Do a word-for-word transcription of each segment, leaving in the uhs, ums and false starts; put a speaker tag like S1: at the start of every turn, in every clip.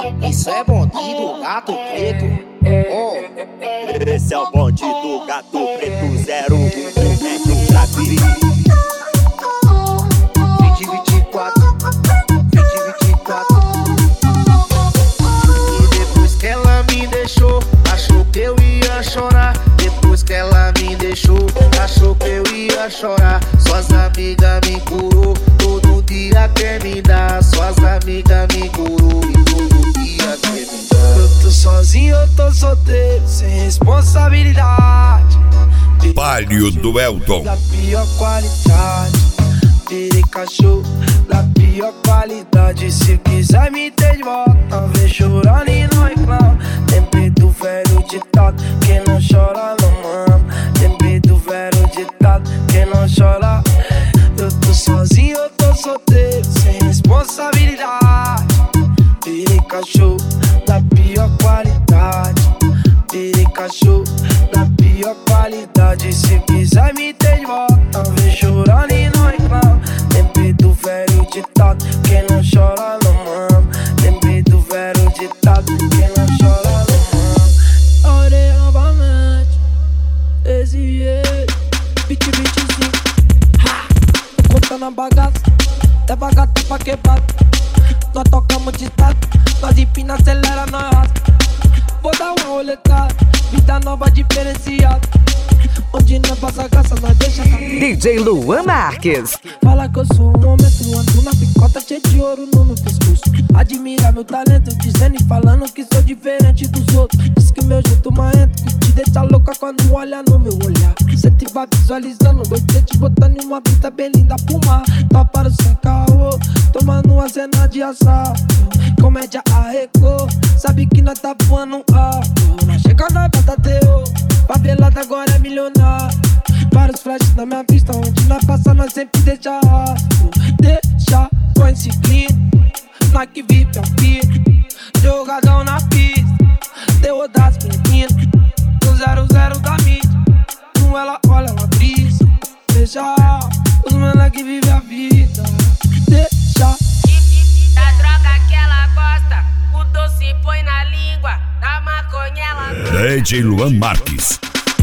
S1: Isso é bonde do gato preto. Oh.
S2: Esse é o bonde do gato preto zero um metro pra vir.
S1: vinte e vinte e quatro, vinte e vinte e quatro. E depois que ela me deixou, achou que eu ia chorar. Depois que ela me deixou, achou que eu ia chorar. Suas amigas me curou, todo dia quer me dar. Suas amigas me curou e todo dia quer me dar. Eu tô sozinho, eu tô solteiro, sem responsabilidade.
S3: Palio do Elton.
S1: Da pior qualidade, virei cachorro da pior qualidade. Se quiser me ter de volta, vem chorando e não reclama. Lembrei do velho ditado, quem não chora não mama. Lembrei do velho ditado, quem não chora. Eu tô sozinho, eu tô solteiro, sem responsabilidade. Virei cachorro da pior qualidade. Virei cachorro da pior qualidade. Se quiser me ter de volta, vem chorando e não reclama. Lembrei do velho ditado, quem não chora não mama. Lembrei do velho ditado, quem não chora não mama. Orei novamente, exigei vinte e vinte e cinco. Tô contando a bagaça, leva gata pra quebrar. Nós tocamos de estado, nós empina, acelera, nós rasga. Vou dar uma roletada, vida nova diferenciada. Onde não passa graça, nós deixa cair.
S4: D J Luan Marques.
S1: Fala que eu sou um homem, tu ando na picota cheio de ouro no meu pescoço. Admira meu talento, dizendo e falando que sou diferente dos outros. Diz que meu jeito marrento, que te deixa louca quando olha no meu olhar. Cê te vai visualizando, gostei te botando em uma pista bem linda pro mar. Tá para o sem caô, tomando uma cena de assalto. Comédia arrecou, sabe que nós tá voando alto. Na chegada vai tá teu, favelada agora é milionário. Vários flashes na minha pista, onde nós passa nós sempre deixa rastro. Deixa com esse clipe, nós que vive aqui. Jogadão na pista, deu das meninas. Do zero zero da mídia, com ela olha, ela brisa. Deixa os moleque vive a vida. Deixa
S5: da droga que ela gosta, o doce põe na língua, na maconha ela gosta.
S3: D J Luan Marques.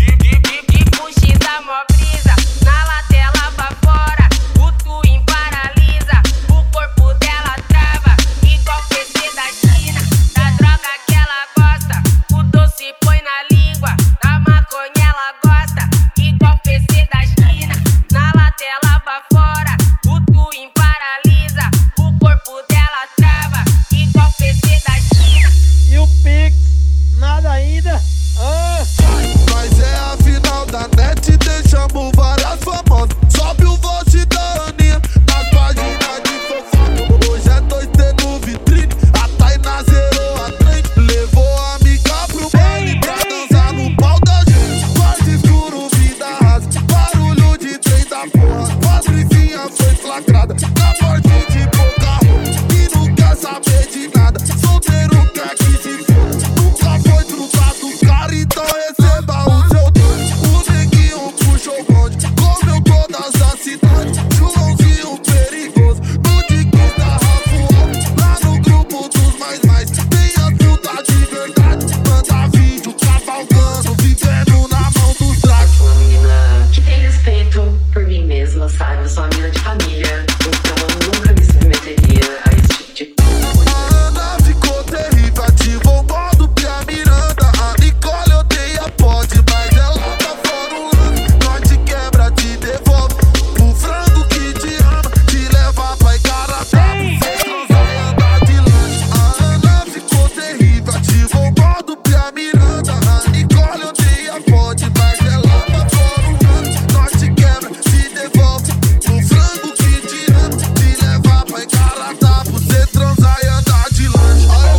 S5: De puxi da mó brisa, na latela pra fora, o twin paralisa, o corpo dela trava, igual P C da China. Da droga que ela gosta, o doce põe na língua, na maconha ela gosta, igual P C da China. Na latela pra fora, o twin paralisa, o corpo dela trava, igual P C da China.
S1: e o Pix, nada ainda. Ah.
S6: Mas é a final da net, deixamos várias famosas. Sobe o vote da Aninha nas páginas de fofoca. Hoje é dois T no vitrine, a Tainá zerou a trem. Levou a amiga pro baile pra dançar no pau da gente. Quarto escuro, vida rasa, barulho de trem da porra. Patricinha foi flagrada na morte de pouca roupa. E não quer saber de nada, solteiro quer que se foda. Nunca foi trocado cara, então receba o seu dono. O neguinho puxou o bonde, comeu todas as cidades. Joãozinho perigoso, no Dicos da Rafuel. Lá no grupo dos mais mais, tem a puta de verdade. Manda vídeo cavalgando, vivendo na mão dos dragos.
S7: Sou uma menina que tem respeito por mim mesma, sabe? Eu sou uma menina de família, então eu nunca me submeteria a esse tipo de coisa.
S6: A Ana ficou terrível, ativou o modo Pia Miranda. A Nicole odeia pode, mas ela tá fora um lance. Nós te quebra, te devolve o frango que te ama, te leva pra Igarapé, cê transar e andar de lanche. A Ana ficou terrível, ativou o modo Pia Miranda. A Nicole odeia pode, mas ela tá fora um lance. Nós te quebra, te devolve o frango que te ama, te levar pra Igarapé, cê transar e andar de lanche. Olha o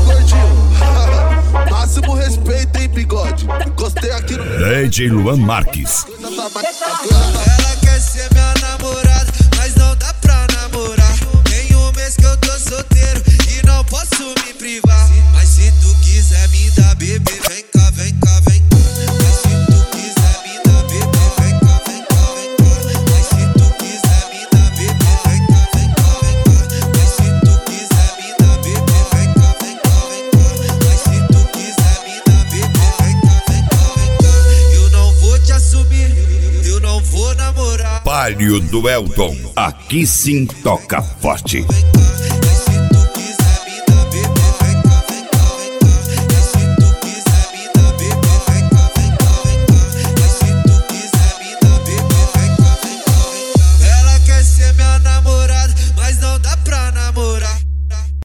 S6: gordinho, máximo respeito, hein, bigode. Gostei aqui no
S3: D J Luan Marques.
S8: Ela quer ser minha namorada, mas não dá pra namorar. Tem um mês que eu tô solteiro e não posso me privar. Mas se tu quiser me dar bebê, vem cá, vem cá, vem cá. Mas se tu quiser me dar bebê, vem cá, vem cá, vem cá. Mas se tu quiser me dar bebê, vem cá, vem cá, vem cá. Mas se tu quiser me dar bebê, vem cá, vem cá, vem cá.
S3: Palio do Elton. Aqui sim toca forte.